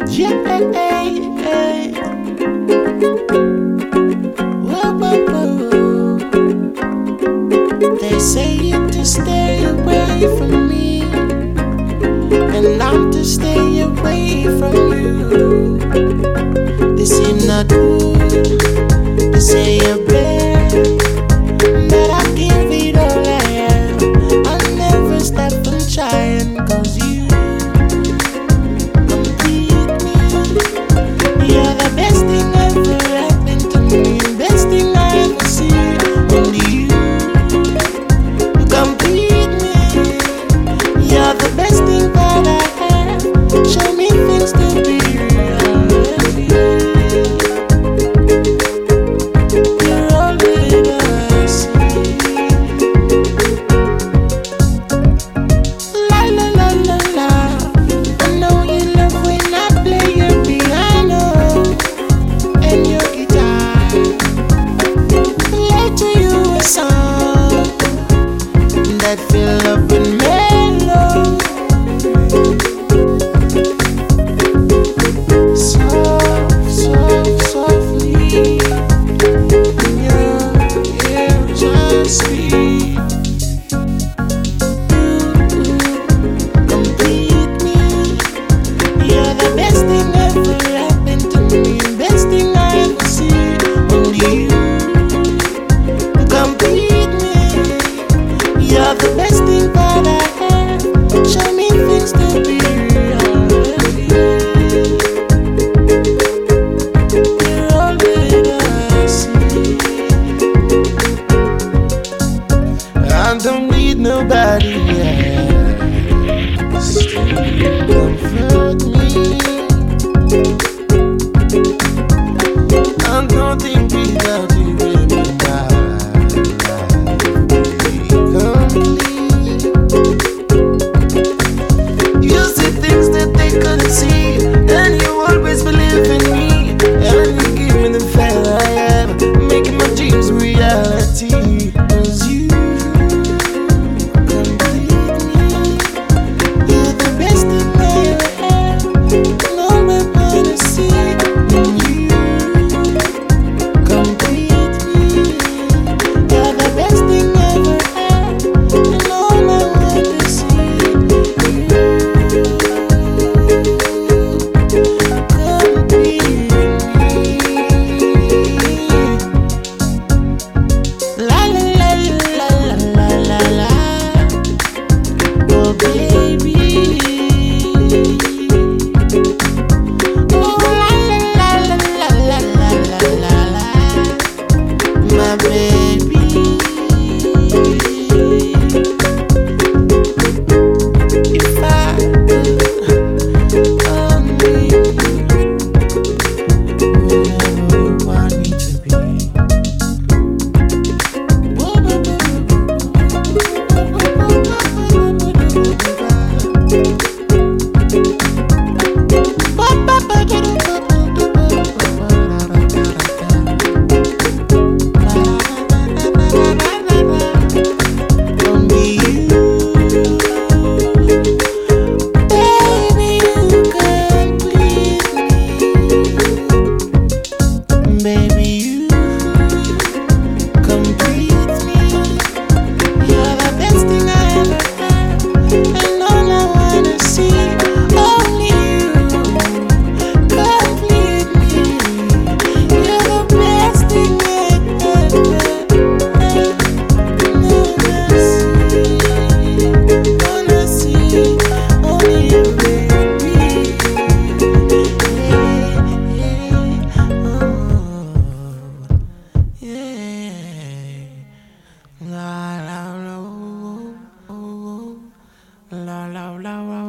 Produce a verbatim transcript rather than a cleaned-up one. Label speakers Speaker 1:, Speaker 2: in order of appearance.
Speaker 1: Yeah, whoa, whoa, whoa. They say you to stay away from me, and I'm to stay away from you. They say not good, they say you're bad, but I give it all I have. I never stop from trying, cause you complete me. You're the best thing ever happened to me, best thing I ever see. Only you complete me. You're the best thing that I have. Show me things to be real. You're all that I see. La la la la la. I know you love when I play your piano and your guitar. Play to you a song that fill up in mellow. Soft, soft, softly. Yeah, yeah, just speak. Complete me. You're the best thing ever happened to me, best thing I ever see. Only you complete me. You're the best thing that I have. Show me things to be real. You're all that I see. I don't need nobody else to comfort me. I don't think without you, baby, my life will be complete. You see things that they couldn't see, and you always believe in me, and you give me the fire I am, making my dreams reality. 'Cause you complete me. You're the best thing I ever had. No one wanna see. And you complete me. You're the best thing I ever had. And all I wanna see. La la la la la la la la. Oh baby. Oh la la la la la la la la la. My baby. If I could only whatever you want me to be. Only you, baby, you complete me. Baby, you complete me. You're the best thing I ever had, and all I wanna see. Only you complete me. You're the best thing I ever had. Wanna see, only you, baby. Yeah, yeah. La la la, la la la la.